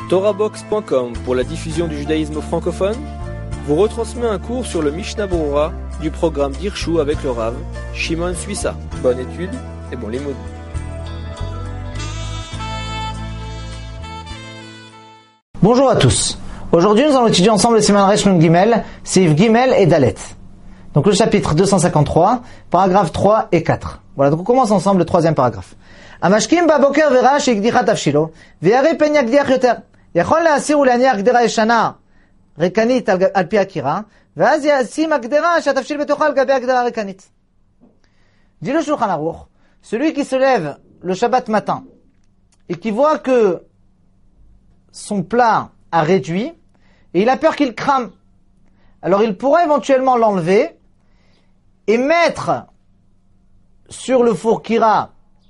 TorahBox.com pour la diffusion du judaïsme francophone vous retransmet un cours sur le Mishnah Berurah du programme d'Hirshu avec le Rav Shimon Suissa. Bonne étude et bon limoud. Bonjour à tous. Aujourd'hui, nous allons étudier ensemble le Siman Resh Nun Gimel, Seif Gimel et Dalet. Donc le chapitre 253, paragraphes 3 et 4. Voilà, donc on commence ensemble le troisième paragraphe. Amashkim baboker vera shekdichat afshilo, ve'are pen yakdiach yoter. Yachol le'asir u'le'aniach gdera yeshana, rekanit al pi akira, ve'az yasim agdera shatafshil betocha al gabe agdera rekanit. Dit le Shulchan Aruch, celui qui se lève le Shabbat matin et qui voit que son plat a réduit et il a peur qu'il crame, alors il pourra éventuellement l'enlever et mettre sur le four Kira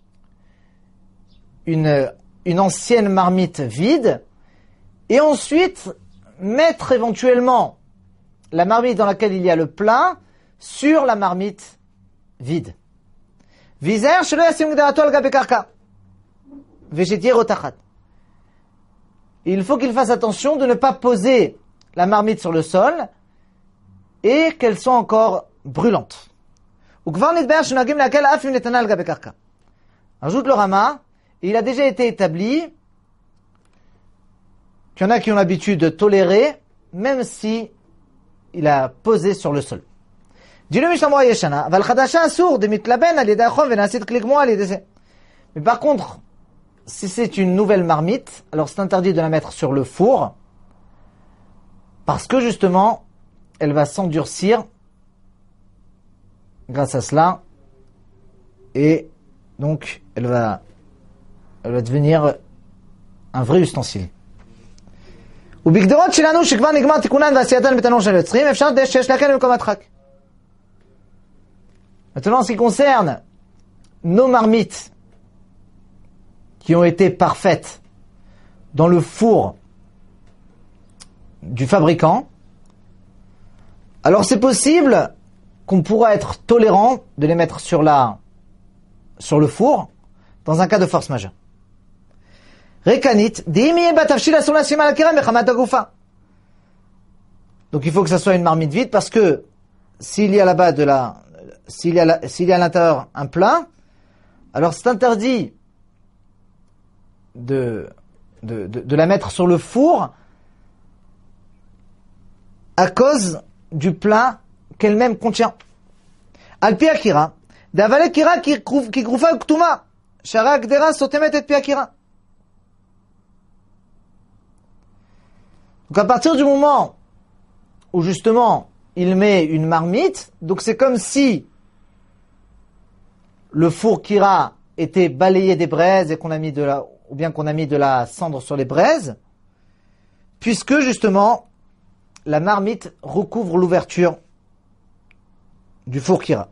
une ancienne marmite vide et ensuite mettre éventuellement la marmite dans laquelle il y a le plat sur la marmite vide. Vizer shelo yasim gderato al gabe karka ve'shetiyeh rotachat. Il faut qu'il fasse attention de ne pas poser la marmite sur le sol et qu'elle soit encore brûlante. Ajoute le Rama, il a déjà été établi qu'il y en a qui ont l'habitude de tolérer même si il a posé sur le sol. Mais par contre, si c'est une nouvelle marmite, alors c'est interdit de la mettre sur le four parce que justement, elle va s'endurcir grâce à cela et donc elle va devenir un vrai ustensile. Maintenant, en ce qui concerne nos marmites qui ont été parfaites dans le four du fabricant, alors c'est possible qu'on pourra être tolérant de les mettre sur le four dans un cas de force majeure. Rekanit, donc il faut que ça soit une marmite vide parce que s'il y a là-bas s'il y a à l'intérieur un plat, alors c'est interdit de la mettre sur le four à cause du plat qu'elle-même contient. Al-pi akira, d'avale kira qui groufa ktuma, shara gdera sotemet et pi akira. Donc à partir du moment où justement il met une marmite, donc c'est comme si le four kira était balayé des braises et qu'on a mis de la cendre sur les braises, puisque justement la marmite recouvre l'ouverture du four Kira.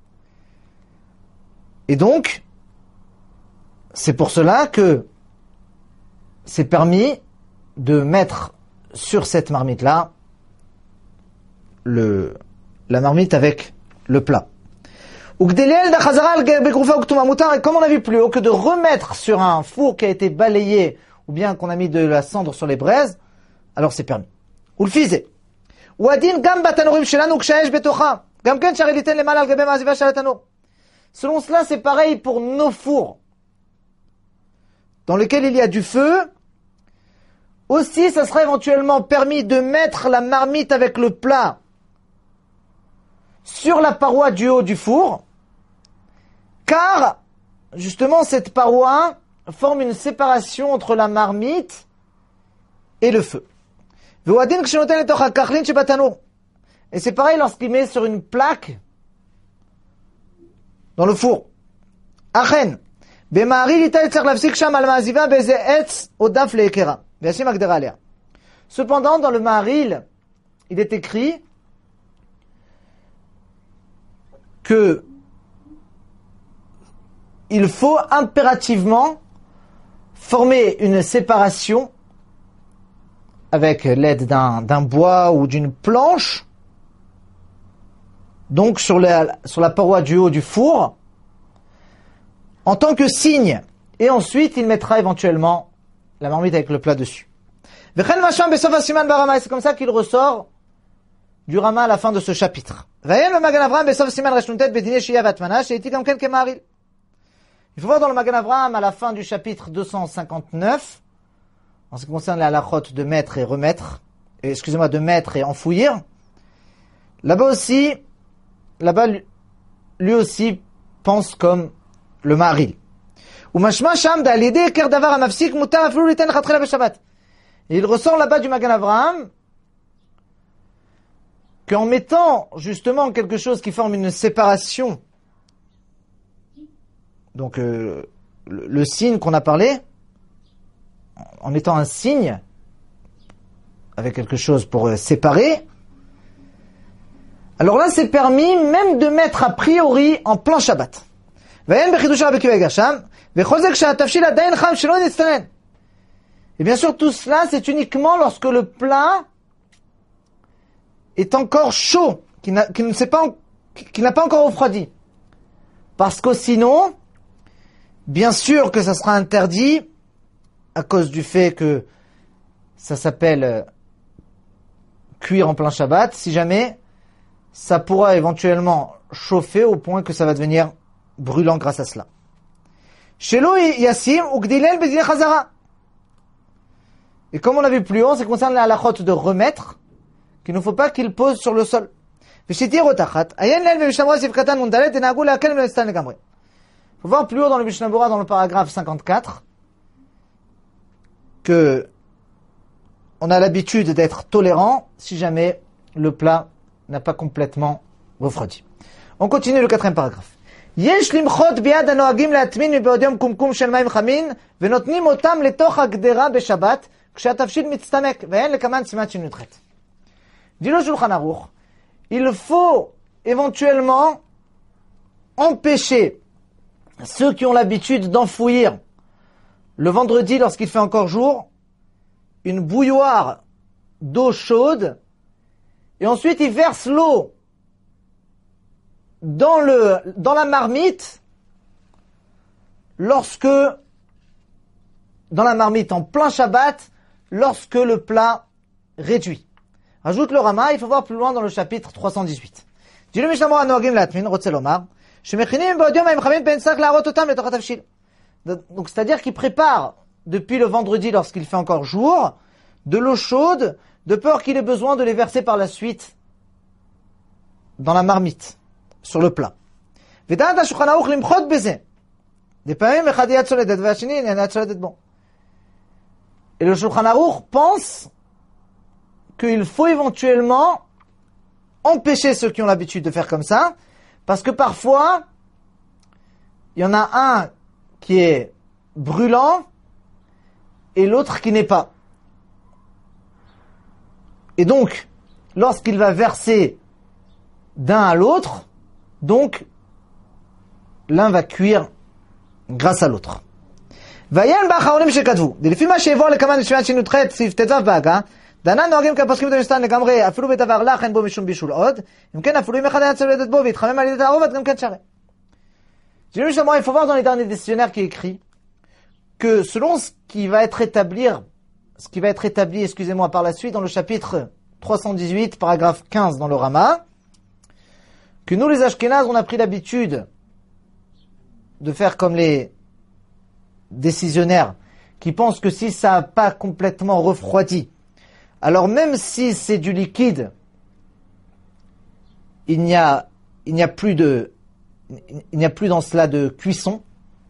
Et donc, c'est pour cela que c'est permis de mettre sur cette marmite-là la marmite avec le plat. Et comme on a vu plus haut, que de remettre sur un four qui a été balayé ou bien qu'on a mis de la cendre sur les braises, alors c'est permis. Selon cela, c'est pareil pour nos fours dans lesquels il y a du feu. Aussi, ça sera éventuellement permis de mettre la marmite avec le plat sur la paroi du haut du four, car justement cette paroi forme une séparation entre la marmite et le feu. Et c'est pareil lorsqu'il met sur une plaque dans le four. Cependant, dans le Maharil, il est écrit que il faut impérativement former une séparation avec l'aide d'un bois ou d'une planche, donc sur la paroi du haut du four, en tant que signe. Et ensuite, il mettra éventuellement la marmite avec le plat dessus. C'est comme ça qu'il ressort du Rama à la fin de ce chapitre. Il faut voir dans le Magan Avraham à la fin du chapitre 259, en ce qui concerne la halachot de mettre et remettre, de mettre et enfouir. Là-bas, lui aussi pense comme le Maharil. Et il ressort là-bas du Magan Avraham qu'en mettant justement quelque chose qui forme une séparation, donc le signe qu'on a parlé, en mettant un signe avec quelque chose pour séparer, alors là c'est permis même de mettre a priori en plein Shabbat. Et bien sûr tout cela c'est uniquement lorsque le plat est encore chaud, qui n'a pas encore refroidi. Parce que sinon, bien sûr que ça sera interdit à cause du fait que ça s'appelle cuire en plein Shabbat, si jamais ça pourra éventuellement chauffer au point que ça va devenir brûlant grâce à cela. Shelo Yassim Ugdilel Bezine Chazara. Et comme on a vu plus haut, ça concerne la halachot de remettre, qu'il ne faut pas qu'il pose sur le sol. Il faut voir plus haut dans le Mishnah Bora, dans le paragraphe 54, que on a l'habitude d'être tolérant si jamais le plat n'a pas complètement refroidi. On continue le quatrième paragraphe. יש למחות ביד הנוהגים להטמין מבעוד יום קומקום של מים חמים ונותנים אותם לתוך הגדרה בשבת כשהתבשיל מצטמק ואין לקמן סימן שנ"ח. Dit le Shulchan Aruch, il faut éventuellement empêcher ceux qui ont l'habitude d'enfouir le vendredi lorsqu'il fait encore jour une bouilloire d'eau chaude et ensuite ils versent l'eau dans la marmite en plein Shabbat lorsque le plat réduit. Ajoute le Rama, il faut voir plus loin dans le chapitre 318. Dit le Mishnah Bora Noagim Latmin, Rotze Lomar, Shemechinin Ba'od Yom Ha'im Chamim Ben Tzarich La'arot Otam Letoch HaTavshil. Donc c'est-à-dire qu'il prépare depuis le vendredi lorsqu'il fait encore jour de l'eau chaude de peur qu'il ait besoin de les verser par la suite dans la marmite, sur le plat. V'da'at HaShulchan Aruch limchot beze. Des pamim echad yad soledet v'ashini yad soledet bon. Et le Shulchan Aruch pense qu'il faut éventuellement empêcher ceux qui ont l'habitude de faire comme ça, parce que parfois, il y en a un qui est brûlant et l'autre qui n'est pas. Et donc, lorsqu'il va verser d'un à l'autre, donc, l'un va cuire grâce à l'autre. Vayen b'acharonim shekatvu. Delfi ma sheyevor lekaman nishmat shinutchet siv tetzav ba'aga. דנן נוהגים כפוסקים את המשטן לגמרי, אפילו בדבר לך אין בו משום בישול עוד, אם כן אפילו אם אחד היה צולדת בו והתחמם על ידי תערובת, גם כן שרה. J'ai lu il faut voir dans les derniers décisionnaires qui est écrit que selon ce qui va être établi, par la suite dans le chapitre 318, paragraphe 15 dans le Rama, que nous les Ashkénazes on a pris l'habitude de faire comme les décisionnaires qui pensent que si ça n'a pas complètement refroidi, alors même si c'est du liquide, il n'y a plus dans cela de cuisson.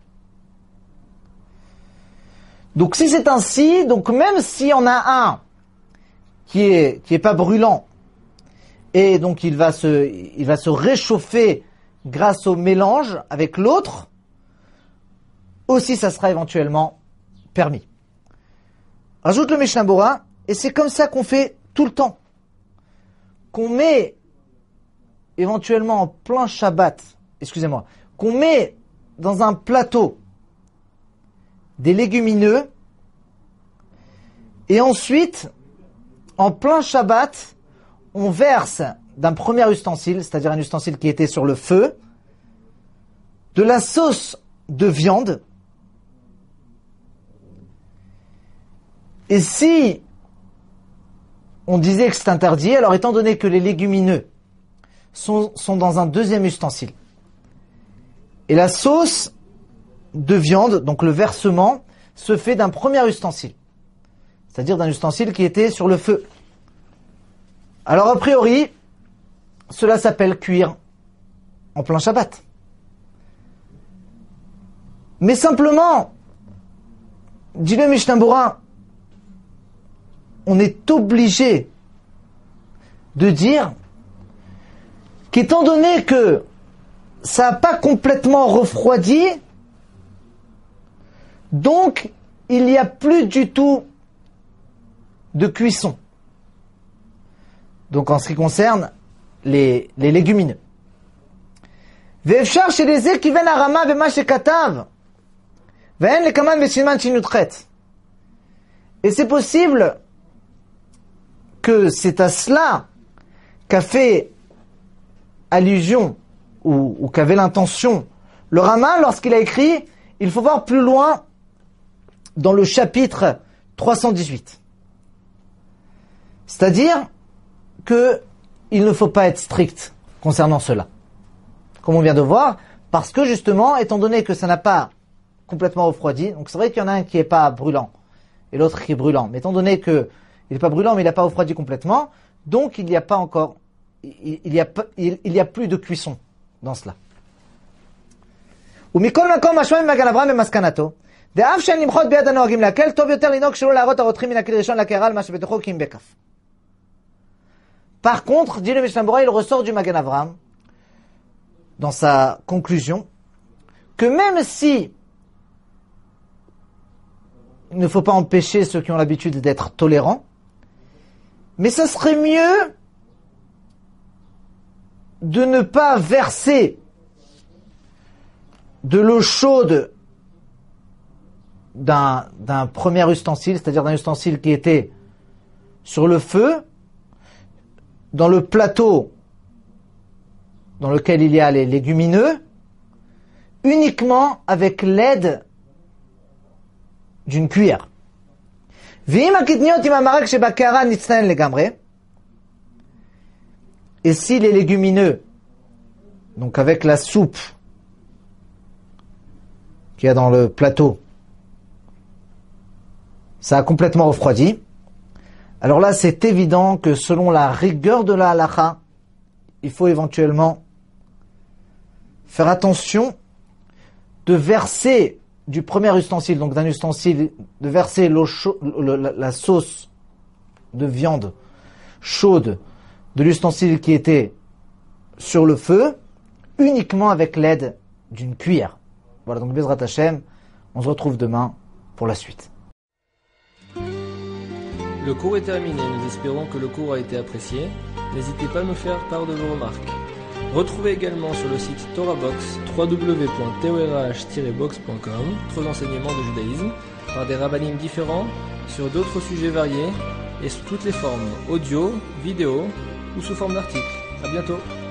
Donc si c'est ainsi, donc même s'il y en a un qui est pas brûlant, et donc il va se réchauffer grâce au mélange avec l'autre, aussi ça sera éventuellement permis. Rajoute le Mishnah Bora. Et c'est comme ça qu'on fait tout le temps. Qu'on met éventuellement en plein Shabbat, qu'on met dans un plateau des légumineux et ensuite, en plein Shabbat, on verse d'un premier ustensile, c'est-à-dire un ustensile qui était sur le feu, de la sauce de viande. Et si on disait que c'est interdit, alors étant donné que les légumineux sont dans un deuxième ustensile, et la sauce de viande, donc le versement, se fait d'un premier ustensile, c'est-à-dire d'un ustensile qui était sur le feu. Alors a priori, cela s'appelle cuire en plein Shabbat. Mais simplement, dit le Mishnah Berurah, on est obligé de dire qu'étant donné que ça n'a pas complètement refroidi, donc il n'y a plus du tout de cuisson. Donc en ce qui concerne les légumineux. Ve'efshar shelezeh kiven harama vema shekatav ve'en lekaman besiman shinutchet. Et c'est possible que c'est à cela qu'a fait allusion ou qu'avait l'intention le Rama lorsqu'il a écrit, il faut voir plus loin dans le chapitre 318. C'est-à-dire que il ne faut pas être strict concernant cela, comme on vient de voir, parce que justement, étant donné que ça n'a pas complètement refroidi, donc c'est vrai qu'il y en a un qui n'est pas brûlant et l'autre qui est brûlant, mais étant donné que il n'est pas brûlant mais il n'a pas refroidi complètement, donc il n'y a pas encore, il y a plus de cuisson dans cela. ומכל מקום משמע ממגן אברהם במסקנתו, דאף שאין למחות ביד הנוהגים להקל, טוב יותר לנהוג שלא להראות הרותחים מן הכלי ראשון לקערה על מה שבתוכו כי אם בכף. Par contre, dit le Mishnah Berurah, il ressort du Magen Avraham, dans sa conclusion, que même si il ne faut pas empêcher ceux qui ont l'habitude d'être tolérants, mais ça serait mieux de ne pas verser de l'eau chaude d'un premier ustensile, c'est-à-dire d'un ustensile qui était sur le feu, dans le plateau dans lequel il y a les légumineux, uniquement avec l'aide d'une cuillère. Et si les légumineux, donc avec la soupe qu'il y a dans le plateau, ça a complètement refroidi, alors là c'est évident que selon la rigueur de la halakha, il faut éventuellement faire attention de verser du premier ustensile, donc d'un ustensile, de verser la sauce de viande chaude de l'ustensile qui était sur le feu, uniquement avec l'aide d'une cuillère. Voilà, donc Bezrat Hashem, on se retrouve demain pour la suite. Le cours est terminé, nous espérons que le cours a été apprécié. N'hésitez pas à nous faire part de vos remarques. Retrouvez également sur le site TorahBox www.torah-box.com d'autres enseignements de judaïsme par des rabbanim différents sur d'autres sujets variés et sous toutes les formes, audio, vidéo ou sous forme d'articles. À bientôt.